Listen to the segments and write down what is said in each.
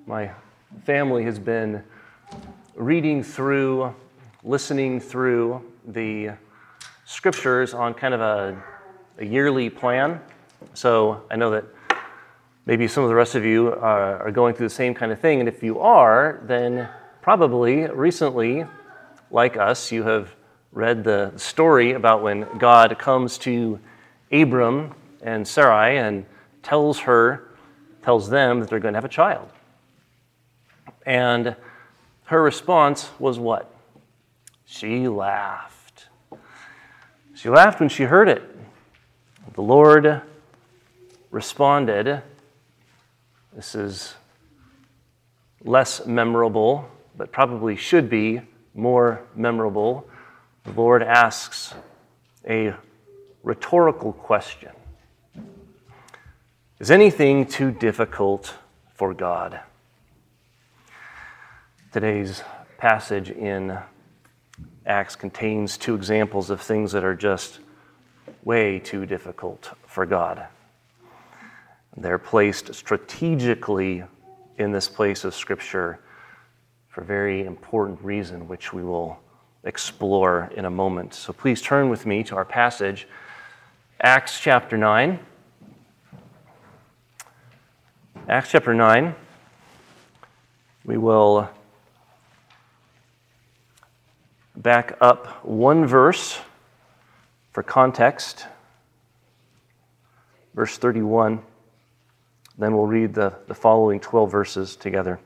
My family has been listening through the scriptures on kind of a yearly plan. So I know that maybe some of the rest of you are going through the same kind of thing. And if you are, then probably recently, like us, you have read the story about when God comes to Abram and Sarai and tells them that they're going to have a child. And her response was what? She laughed. She laughed when she heard it. The Lord responded. This is less memorable, but probably should be more memorable. The Lord asks a rhetorical question. Is anything too difficult for God? Today's passage in Acts contains two examples of things that are just way too difficult for God. They're placed strategically in this place of Scripture for a very important reason, which we will explore in a moment. So please turn with me to our passage, Acts chapter 9. Acts chapter 9, we will back up one verse for context, verse 31. Then we'll read the following 12 verses together.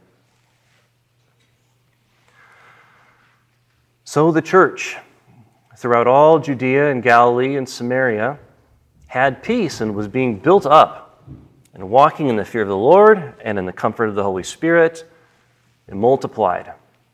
So the church throughout all Judea and Galilee and Samaria had peace and was being built up and walking in the fear of the Lord and in the comfort of the Holy Spirit, and multiplied.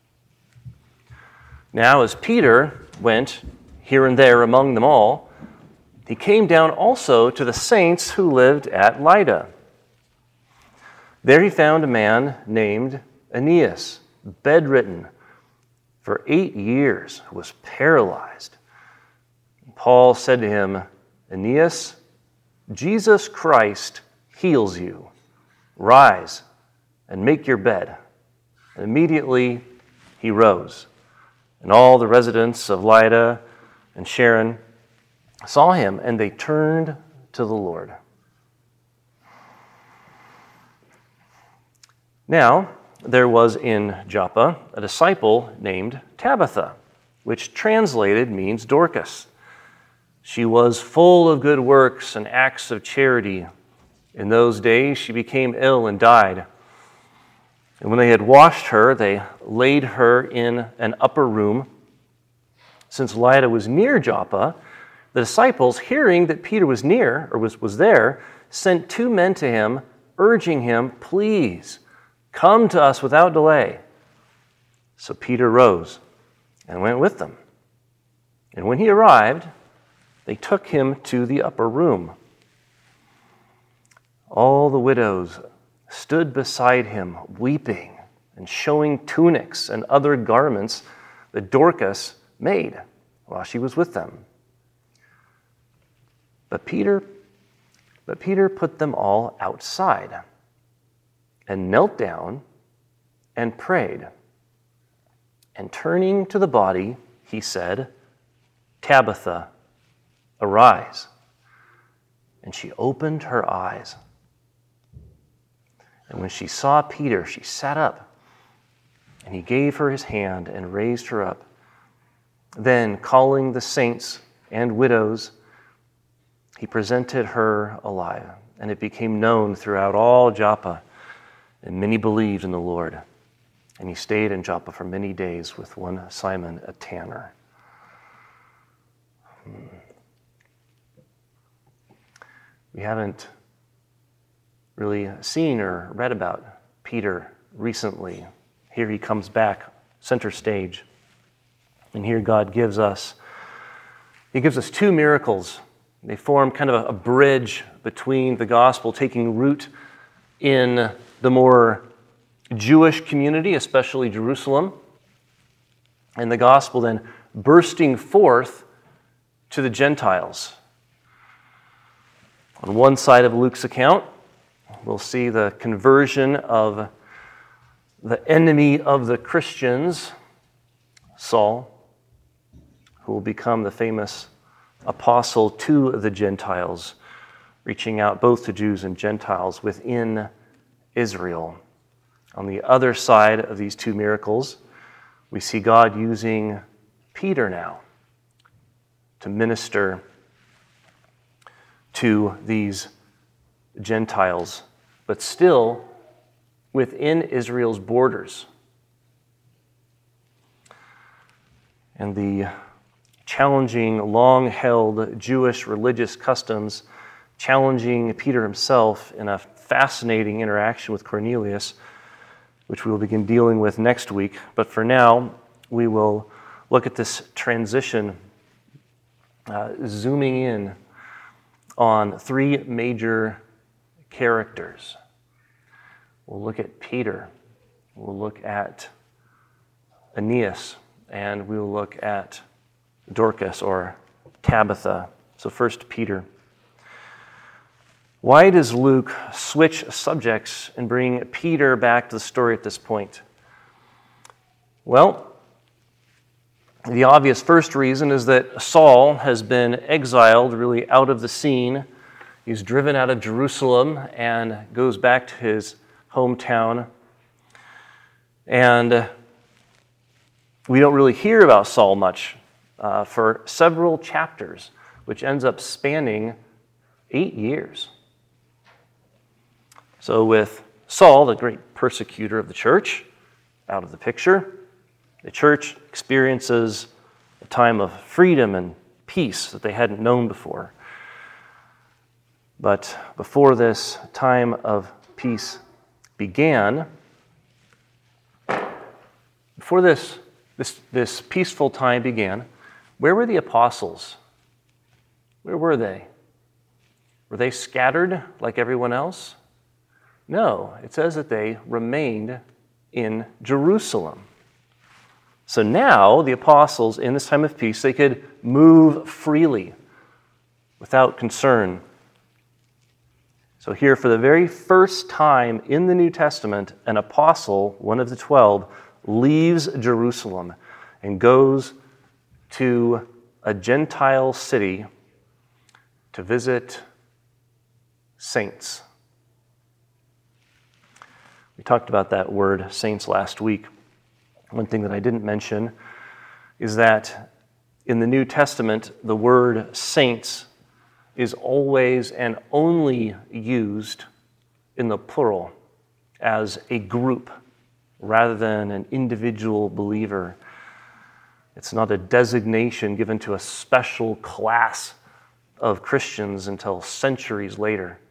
Now as Peter went here and there among them all, he came down also to the saints who lived at Lydda. There he found a man named Aeneas, bedridden for 8 years, who was paralyzed. Paul said to him, Aeneas, Jesus Christ heals you. Rise and make your bed. And immediately he rose. And all the residents of Lydda and Sharon saw him, and they turned to the Lord. Now, there was in Joppa a disciple named Tabitha, which translated means Dorcas. She was full of good works and acts of charity. In those days she became ill and died. And when they had washed her, they laid her in an upper room. Since Lydda was near Joppa, the disciples, hearing that Peter was near, or was there, sent 2 men to him, urging him, please, come to us without delay. So Peter rose and went with them. And when he arrived, they took him to the upper room. All the widows stood beside him, weeping and showing tunics and other garments that Dorcas made while she was with them. But Peter put them all outside and knelt down and prayed. And turning to the body, he said, Tabitha, arise. And she opened her eyes. And when she saw Peter, she sat up, and he gave her his hand and raised her up. Then, calling the saints and widows, he presented her alive, and it became known throughout all Joppa, and many believed in the Lord. And he stayed in Joppa for many days with one Simon, a tanner. We haven't really seen or read about Peter recently. Here he comes back, center stage. And here God gives us 2 miracles. They form kind of a bridge between the gospel taking root in the more Jewish community, especially Jerusalem, and the gospel then bursting forth to the Gentiles. On one side of Luke's account, we'll see the conversion of the enemy of the Christians, Saul, who will become the famous apostle to the Gentiles, reaching out both to Jews and Gentiles within Israel. On the other side of these two miracles, we see God using Peter now to minister to these Gentiles, but still within Israel's borders. And the challenging, long-held Jewish religious customs, challenging Peter himself in a fascinating interaction with Cornelius, which we will begin dealing with next week. But for now, we will look at this transition, zooming in on three major characters. We'll look at Peter, we'll look at Aeneas, and we'll look at Dorcas or Tabitha. So first, Peter. Why does Luke switch subjects and bring Peter back to the story at this point? Well, the obvious first reason is that Saul has been exiled, really out of the scene. He's driven out of Jerusalem and goes back to his hometown. And we don't really hear about Saul much for several chapters, which ends up spanning 8 years. So with Saul, the great persecutor of the church, out of the picture, the church experiences a time of freedom and peace that they hadn't known before. But before this time of peace began, before this peaceful time began, where were the apostles? Where were they? Were they scattered like everyone else? No, it says that they remained in Jerusalem. So now the apostles, in this time of peace, they could move freely without concern. So here, for the very first time in the New Testament, an apostle, one of the 12, leaves Jerusalem and goes to a Gentile city to visit saints. We talked about that word, saints, last week. One thing that I didn't mention is that in the New Testament, the word saints is always and only used in the plural as a group rather than an individual believer. It's not a designation given to a special class of Christians until centuries later.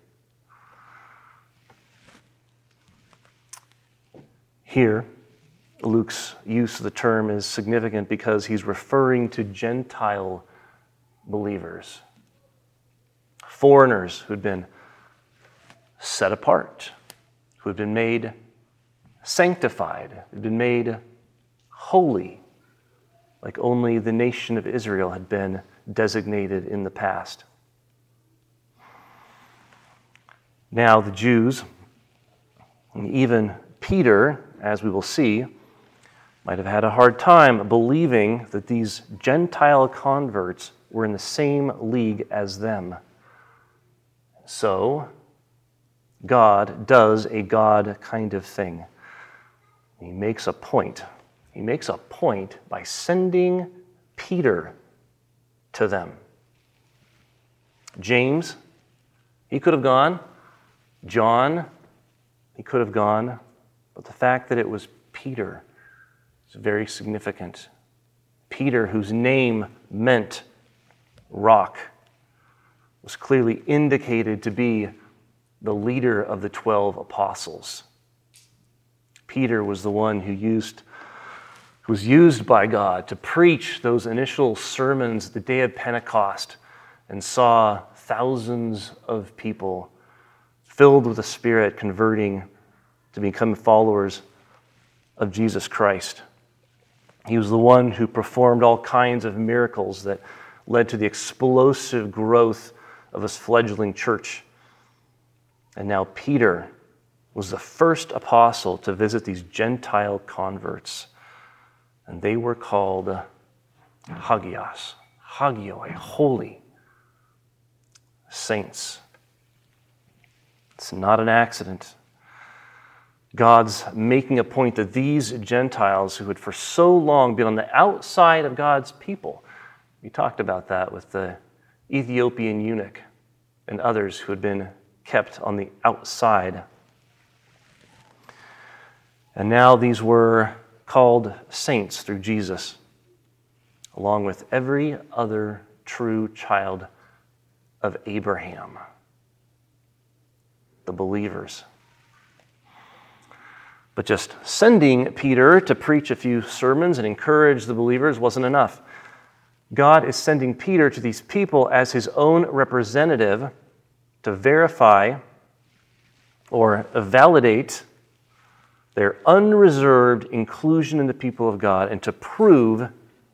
Here, Luke's use of the term is significant because he's referring to Gentile believers, foreigners who'd been set apart, who had been made sanctified, who'd been made holy, like only the nation of Israel had been designated in the past. Now the Jews, and even Peter, as we will see, might have had a hard time believing that these Gentile converts were in the same league as them. So, God does a God kind of thing. He makes a point. He makes a point by sending Peter to them. James, he could have gone. John, he could have gone. But the fact that it was Peter is very significant. Peter, whose name meant rock, was clearly indicated to be the leader of the 12 apostles. Peter was the one who was used by God to preach those initial sermons the day of Pentecost and saw thousands of people filled with the Spirit converting to become followers of Jesus Christ. He was the one who performed all kinds of miracles that led to the explosive growth of this fledgling church. And now Peter was the first apostle to visit these Gentile converts, and they were called hagios, hagioi, holy saints. It's not an accident. God's making a point that these Gentiles who had for so long been on the outside of God's people, we talked about that with the Ethiopian eunuch and others who had been kept on the outside. And now these were called saints through Jesus, along with every other true child of Abraham, the believers. But just sending Peter to preach a few sermons and encourage the believers wasn't enough. God is sending Peter to these people as his own representative to verify or validate their unreserved inclusion in the people of God and to prove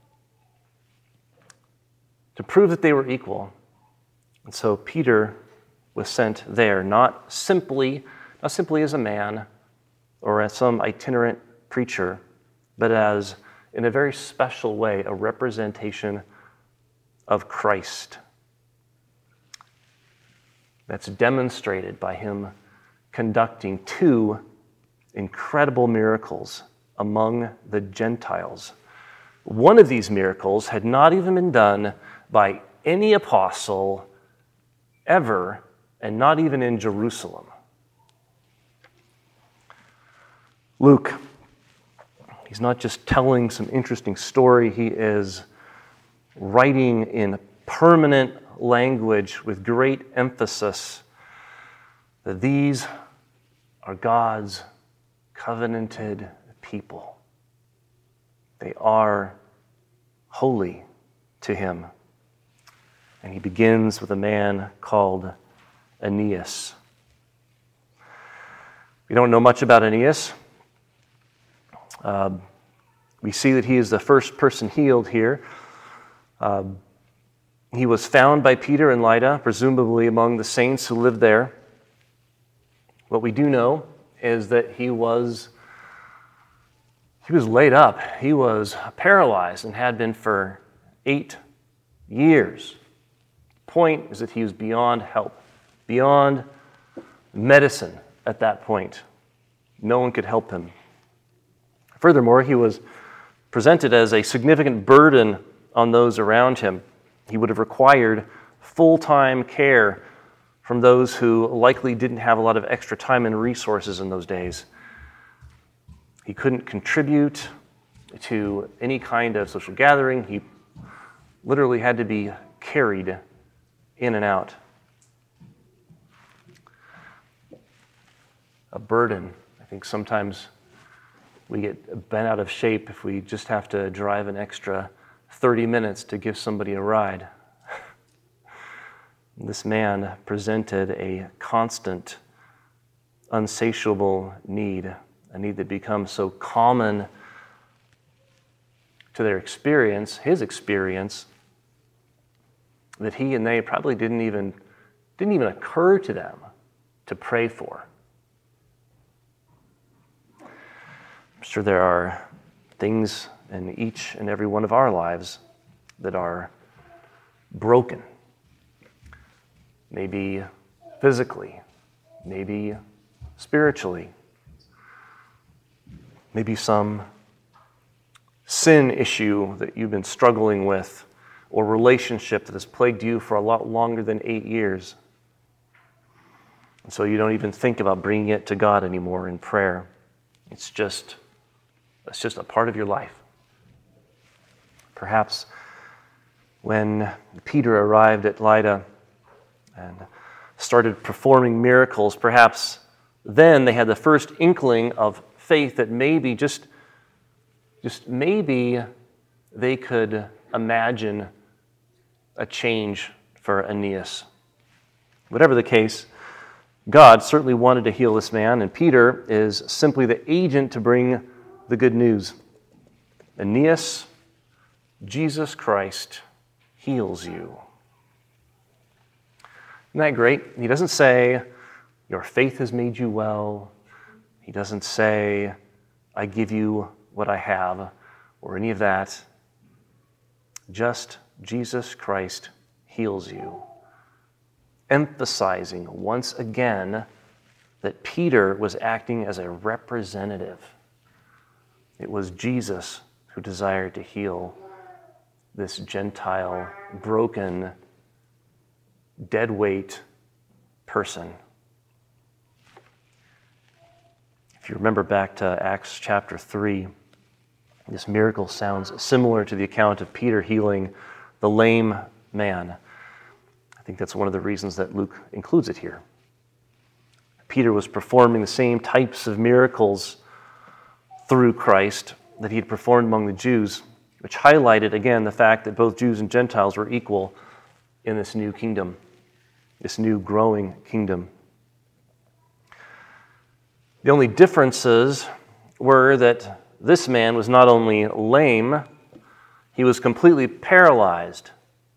that they were equal. And so Peter was sent there, not simply as a man or as some itinerant preacher, but as, in a very special way, a representation of Christ. That's demonstrated by him conducting 2 incredible miracles among the Gentiles. One of these miracles had not even been done by any apostle ever, and not even in Jerusalem. Luke, he's not just telling some interesting story, he is writing in permanent language with great emphasis that these are God's covenanted people. They are holy to him. And he begins with a man called Aeneas. We don't know much about Aeneas. We see that he is the first person healed here. He was found by Peter in Lydda, presumably among the saints who lived there. What we do know is that he was laid up. He was paralyzed and had been for 8 years. The point is that he was beyond help, beyond medicine at that point. No one could help him. Furthermore, he was presented as a significant burden on those around him. He would have required full-time care from those who likely didn't have a lot of extra time and resources in those days. He couldn't contribute to any kind of social gathering. He literally had to be carried in and out. A burden. I think sometimes we get bent out of shape if we just have to drive an extra 30 minutes to give somebody a ride. This man presented a constant, unsatiable need, a need that becomes so common to their experience, his experience, that he and they probably didn't even occur to them to pray for. I'm sure there are things in each and every one of our lives that are broken. Maybe physically, maybe spiritually, maybe some sin issue that you've been struggling with, or relationship that has plagued you for a lot longer than 8 years. And so you don't even think about bringing it to God anymore in prayer. It's just a part of your life. Perhaps when Peter arrived at Lydda and started performing miracles, perhaps then they had the first inkling of faith that maybe, just maybe, they could imagine a change for Aeneas. Whatever the case, God certainly wanted to heal this man, and Peter is simply the agent to bring the good news. Aeneas, Jesus Christ heals you. Isn't that great? He doesn't say, your faith has made you well, He doesn't say, I give you what I have, or any of that. Just Jesus Christ heals you, emphasizing once again that Peter was acting as a representative. It was Jesus who desired to heal this Gentile, broken, deadweight person. If you remember back to Acts chapter 3, this miracle sounds similar to the account of Peter healing the lame man. I think that's one of the reasons that Luke includes it here. Peter was performing the same types of miracles through Christ that he had performed among the Jews, which highlighted again the fact that both Jews and Gentiles were equal in this new kingdom, this new growing kingdom. The only differences were that this man was not only lame, he was completely paralyzed.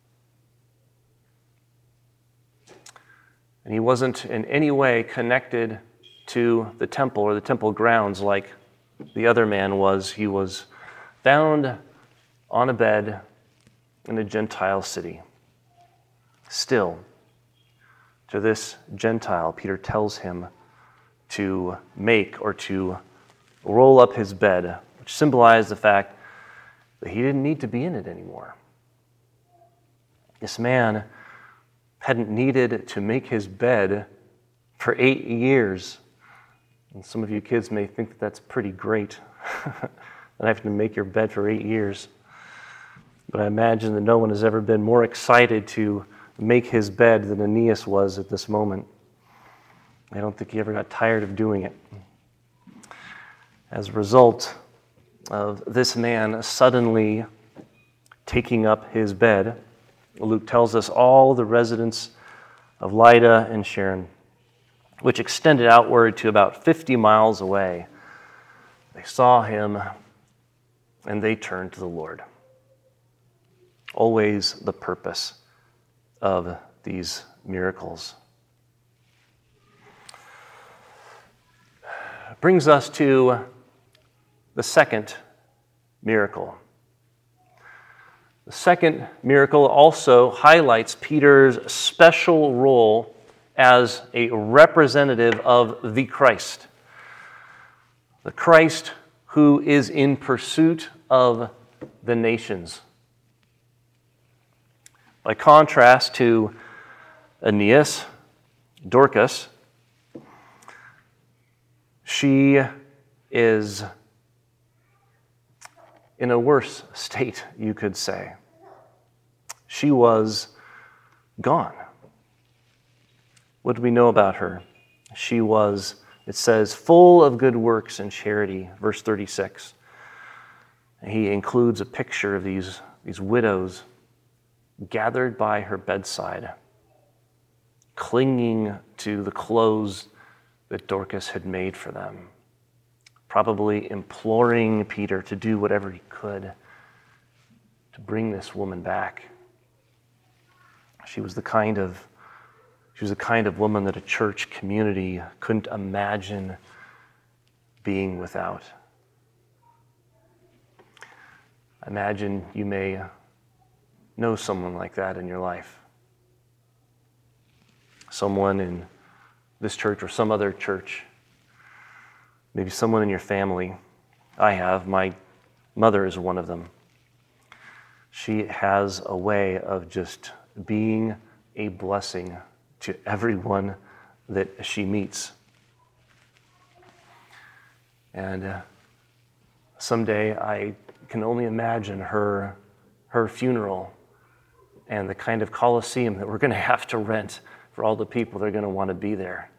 And he wasn't in any way connected to the temple or the temple grounds like the other man was. He was found on a bed in a Gentile city. Still, to this Gentile, Peter tells him to make or to roll up his bed, which symbolized the fact that he didn't need to be in it anymore. This man hadn't needed to make his bed for 8 years. And some of you kids may think that that's pretty great, not having to make your bed for 8 years. But I imagine that no one has ever been more excited to make his bed than Aeneas was at this moment. I don't think he ever got tired of doing it. As a result of this man suddenly taking up his bed, Luke tells us all the residents of Lydda and Sharon, which extended outward to about 50 miles away, they saw him and they turned to the Lord. Always the purpose of these miracles. Brings us to the second miracle. The second miracle also highlights Peter's special role as a representative of the Christ who is in pursuit of the nations. By contrast to Aeneas, Dorcas, she is in a worse state, you could say. She was gone. What do we know about her? She was, it says, full of good works and charity, verse 36. He includes a picture of these widows gathered by her bedside, clinging to the clothes that Dorcas had made for them, probably imploring Peter to do whatever he could to bring this woman back. She was the kind of woman that a church community couldn't imagine being without. Imagine you may know someone like that in your life. Someone in this church or some other church. Maybe someone in your family. I have. My mother is one of them. She has a way of just being a blessing to everyone that she meets. And someday I can only imagine her funeral and the kind of coliseum that we're going to have to rent for all the people that are going to want to be there.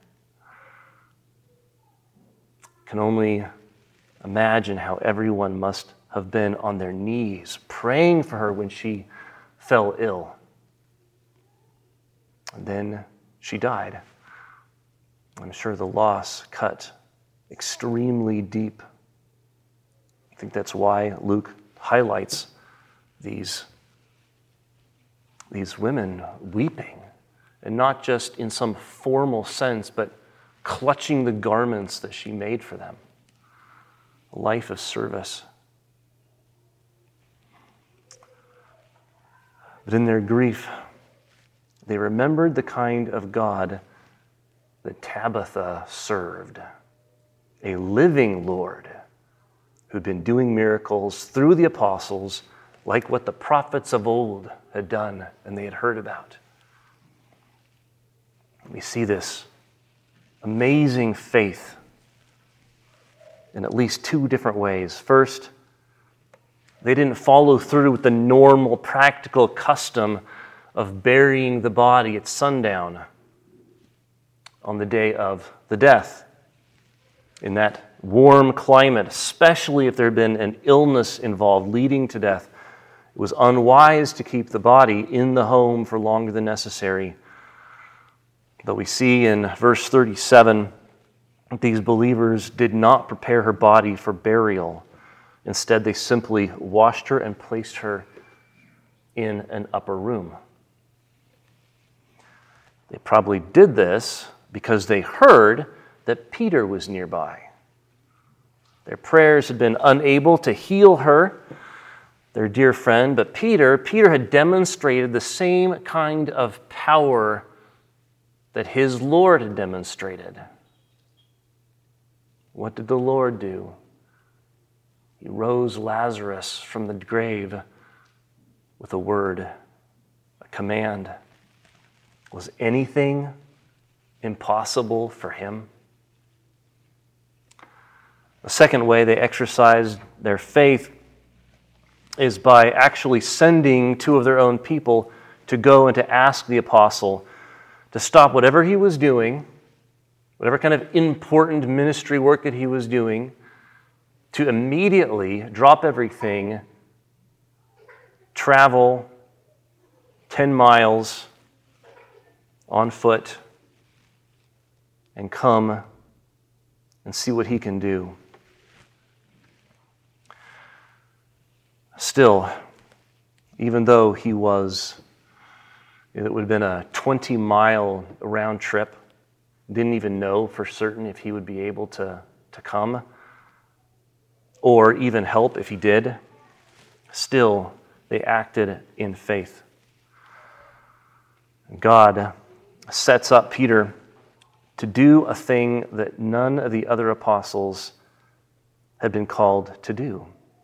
Can only imagine how everyone must have been on their knees praying for her when she fell ill. And then she died. I'm sure the loss cut extremely deep. I think that's why Luke highlights these women weeping, and not just in some formal sense, but clutching the garments that she made for them. A life of service. But in their grief, they remembered the kind of God that Tabitha served, a living Lord who'd been doing miracles through the apostles like what the prophets of old had done and they had heard about. We see this amazing faith in at least two different ways. First, they didn't follow through with the normal practical custom of burying the body at sundown on the day of the death. In that warm climate, especially if there had been an illness involved leading to death, it was unwise to keep the body in the home for longer than necessary. But we see in verse 37 that these believers did not prepare her body for burial. Instead, they simply washed her and placed her in an upper room. They probably did this because they heard that Peter was nearby. Their prayers had been unable to heal her, their dear friend, but Peter had demonstrated the same kind of power that his Lord had demonstrated. What did the Lord do? He rose Lazarus from the grave with a word, a command. Was anything impossible for him? The second way they exercised their faith is by actually sending two of their own people to go and to ask the apostle to stop whatever he was doing, whatever kind of important ministry work that he was doing, to immediately drop everything, travel 10 miles on foot, and come and see what he can do. Still, even though it would have been a 20-mile round trip, didn't even know for certain if he would be able to come or even help if he did, still they acted in faith. God sets up Peter to do a thing that none of the other apostles had been called to do.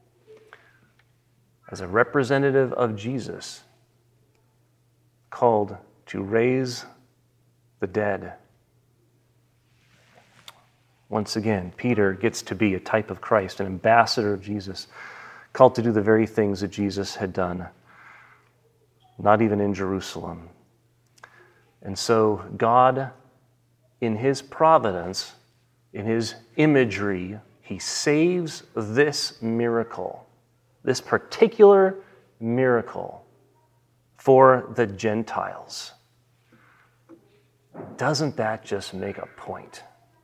As a representative of Jesus, called to raise the dead. Once again, Peter gets to be a type of Christ, an ambassador of Jesus, called to do the very things that Jesus had done, not even in Jerusalem. And so God, in his providence, in his imagery, he saves this miracle, this particular miracle for the Gentiles. Doesn't that just make a point?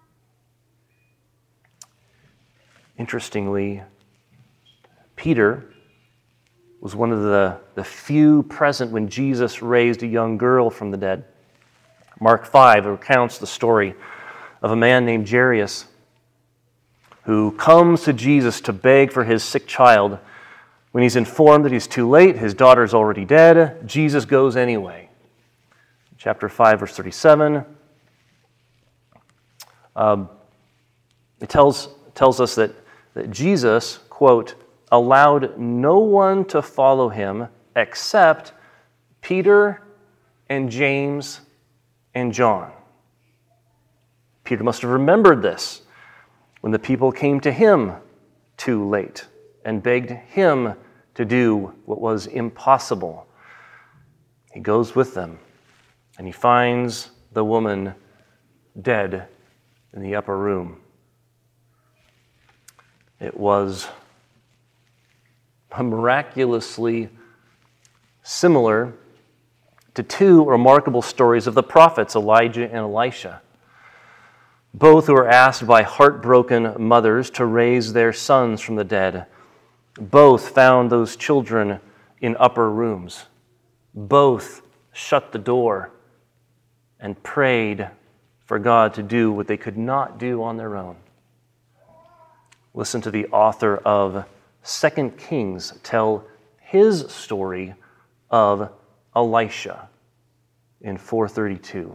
Interestingly, Peter was one of the few present when Jesus raised a young girl from the dead. Mark 5 recounts the story of a man named Jairus who comes to Jesus to beg for his sick child. When he's informed that he's too late, his daughter's already dead, Jesus goes anyway. Chapter 5, verse 37, it tells us that Jesus, quote, allowed no one to follow him except Peter and James and John. Peter must have remembered this when the people came to him too late and begged him to do what was impossible. He goes with them and he finds the woman dead in the upper room. It was miraculously similar to two remarkable stories of the prophets, Elijah and Elisha, both who were asked by heartbroken mothers to raise their sons from the dead. Both found those children in upper rooms. Both shut the door and prayed for God to do what they could not do on their own. Listen to the author of 2 Kings tell his story of Elisha in 4:32.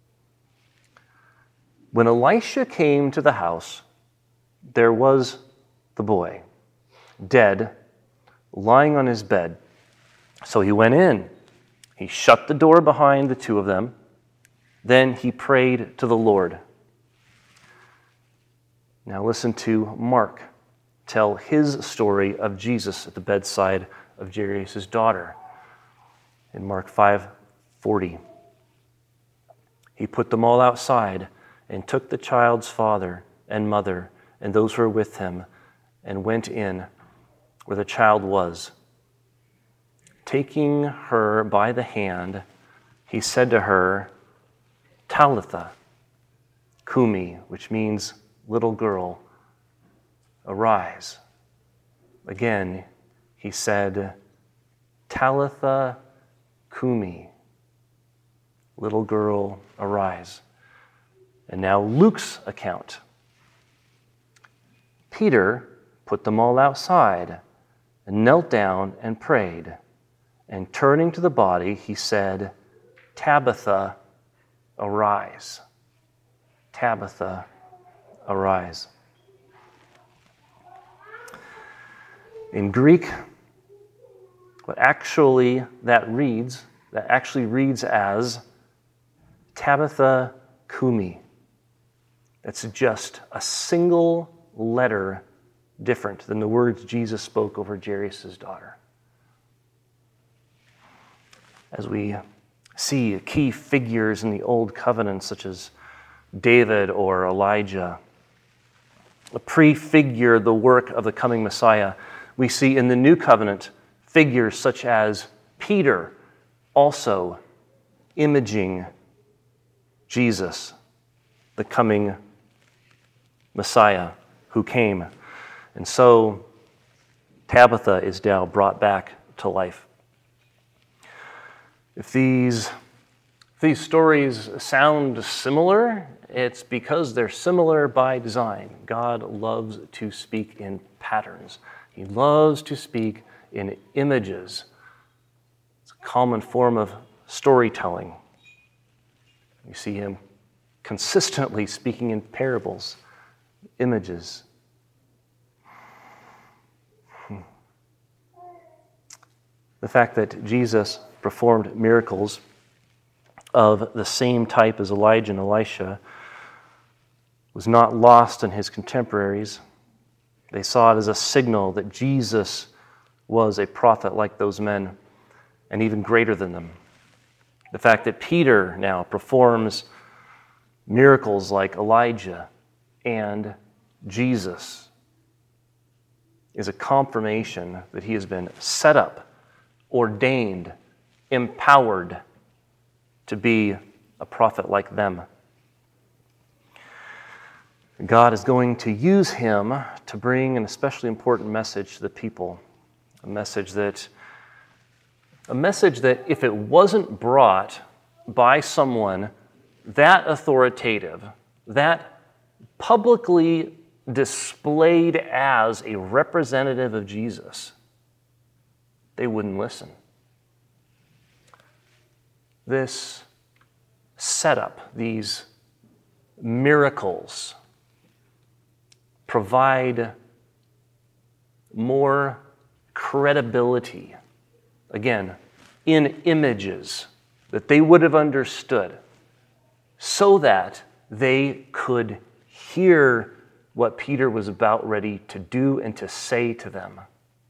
When Elisha came to the house, there was the boy, dead, lying on his bed. So he went in. He shut the door behind the two of them. Then he prayed to the Lord. Now listen to Mark tell his story of Jesus at the bedside of Jairus' daughter in Mark 5:40. He put them all outside and took the child's father and mother and those who were with him and went in where the child was. Taking her by the hand, he said to her, Talitha Kumi, which means little girl, arise. Again, he said, Talitha Kumi, little girl, arise. And now Luke's account. Peter put them all outside and knelt down and prayed. And turning to the body, he said, Tabitha, arise. Tabitha, arise. In Greek, what actually reads as Tabitha Kumi. That's just a single letter different than the words Jesus spoke over Jairus' daughter. As we see key figures in the Old Covenant, such as David or Elijah, prefigure the work of the coming Messiah, we see in the New Covenant figures such as Peter also imaging Jesus, the coming Messiah who came. And so Tabitha is now brought back to life. If these stories sound similar, it's because they're similar by design. God loves to speak in patterns. He loves to speak in images. It's a common form of storytelling. You see him consistently speaking in parables, images. The fact that Jesus performed miracles of the same type as Elijah and Elisha was not lost on his contemporaries. They saw it as a signal that Jesus was a prophet like those men, and even greater than them. The fact that Peter now performs miracles like Elijah and Jesus is a confirmation that he has been set up, ordained, empowered to be a prophet like them. God is going to use him to bring an especially important message to the people, a message that if it wasn't brought by someone that authoritative, that publicly displayed as a representative of Jesus, they wouldn't listen. This setup, these miracles, provide more credibility, again, in images that they would have understood, so that they could hear what Peter was about ready to do and to say to them.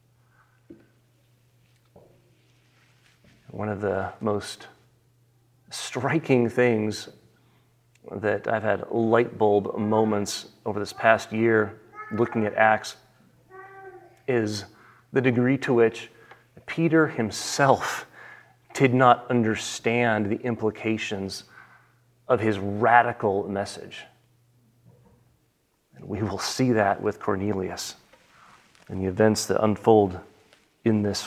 One of the most striking things that I've had light bulb moments over this past year looking at Acts is the degree to which Peter himself did not understand the implications of his radical message. And we will see that with Cornelius and the events that unfold in this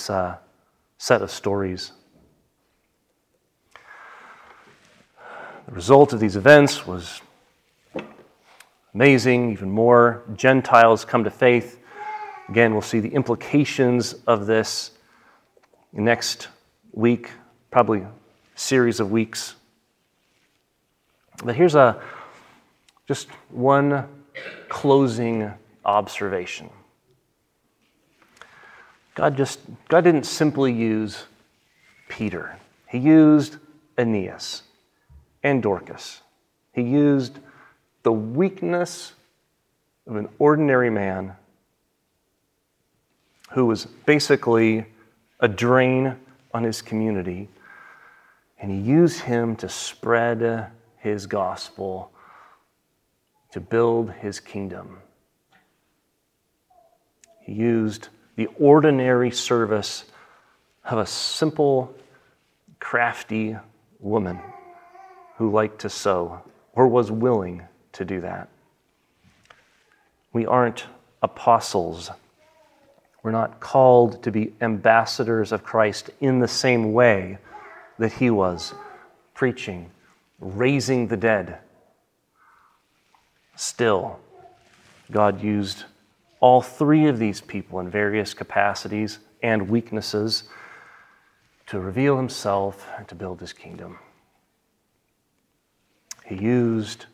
set of stories. The The result of these events was amazing. Even more Gentiles come to faith. Again, we'll see the implications of this next week, probably a series of weeks. But here's just one closing observation. God didn't simply use Peter. He used Aeneas and Dorcas. He used the weakness of an ordinary man who was basically a drain on his community, and he used him to spread his gospel, to build his kingdom. He used the ordinary service of a simple, crafty woman who liked to sew or was willing to do that. We aren't apostles. We're not called to be ambassadors of Christ in the same way that he was, preaching, raising the dead. Still, God used all three of these people in various capacities and weaknesses to reveal himself and to build his kingdom. He used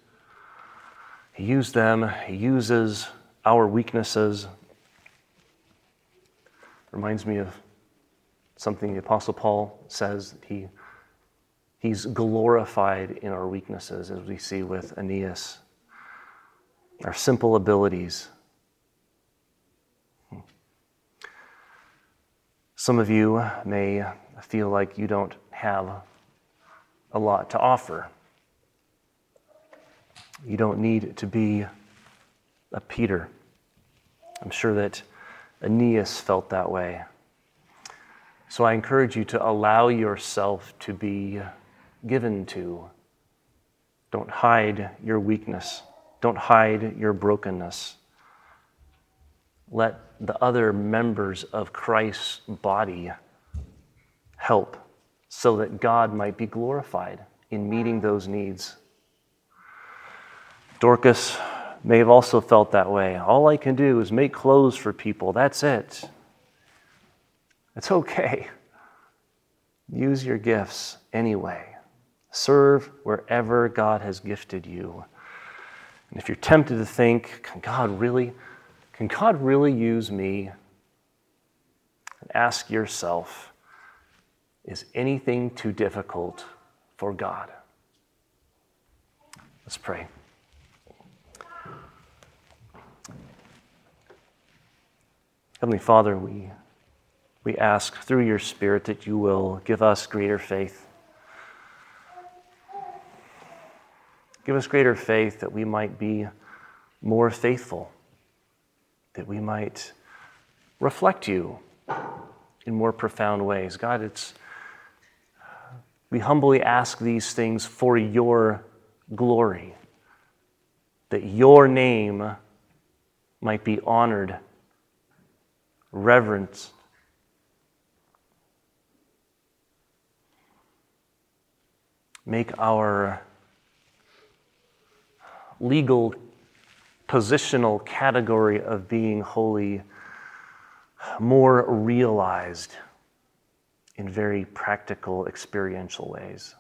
them. He uses our weaknesses. Reminds me of something the Apostle Paul says. He's glorified in our weaknesses, as we see with Aeneas. Our simple abilities. Some of you may feel like you don't have a lot to offer. You don't need to be a Peter. I'm sure that Aeneas felt that way. So I encourage you to allow yourself to be given to. Don't hide your weakness. Don't hide your brokenness. Let the other members of Christ's body help so that God might be glorified in meeting those needs. Dorcas may have also felt that way. All I can do is make clothes for people. That's it. It's okay. Use your gifts anyway. Serve wherever God has gifted you. And if you're tempted to think, can God really use me? And ask yourself, is anything too difficult for God? Let's pray. Heavenly Father, we ask through your Spirit that you will give us greater faith. Give us greater faith that we might be more faithful, that we might reflect you in more profound ways. God, we humbly ask these things for your glory, that your name might be honored, reverenced. Make our legal positional category of being holy more realized in very practical, experiential ways.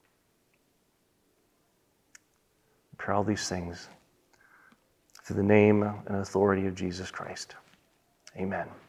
I pray all these things through the name and authority of Jesus Christ. Amen.